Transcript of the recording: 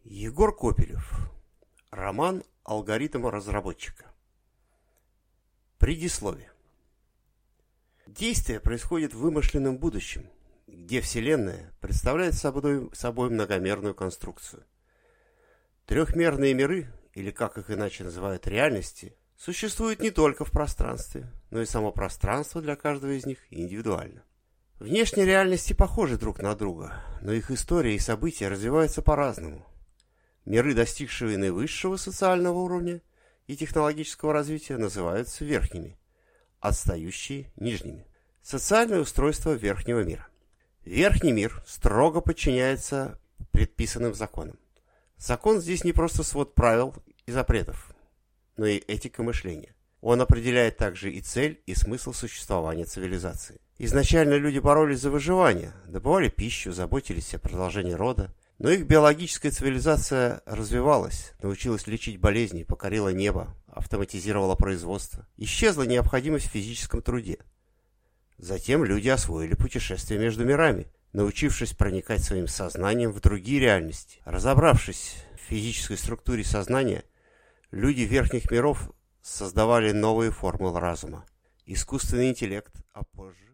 Егор Копелев. Роман «Алгоритм разработчика». Предисловие. Действие происходит в вымышленном будущем, где Вселенная представляет собой многомерную конструкцию. Трехмерные миры, или как их иначе называют реальности, существуют не только в пространстве, но и само пространство для каждого из них индивидуально. Внешние реальности похожи друг на друга, но их история и события развиваются по-разному. Миры, достигшие наивысшего социального уровня и технологического развития, называются верхними, отстающие – нижними. Социальное устройство верхнего мира. Верхний мир строго подчиняется предписанным законам. Закон здесь не просто свод правил и запретов, но и этика мышления. Он определяет также и цель, и смысл существования цивилизации. Изначально люди боролись за выживание, добывали пищу, заботились о продолжении рода. Но их биологическая цивилизация развивалась, научилась лечить болезни, покорила небо, автоматизировала производство. Исчезла необходимость в физическом труде. Затем люди освоили путешествия между мирами, научившись проникать своим сознанием в другие реальности. Разобравшись в физической структуре сознания, люди верхних миров создавали новые формы разума, искусственный интеллект, а позже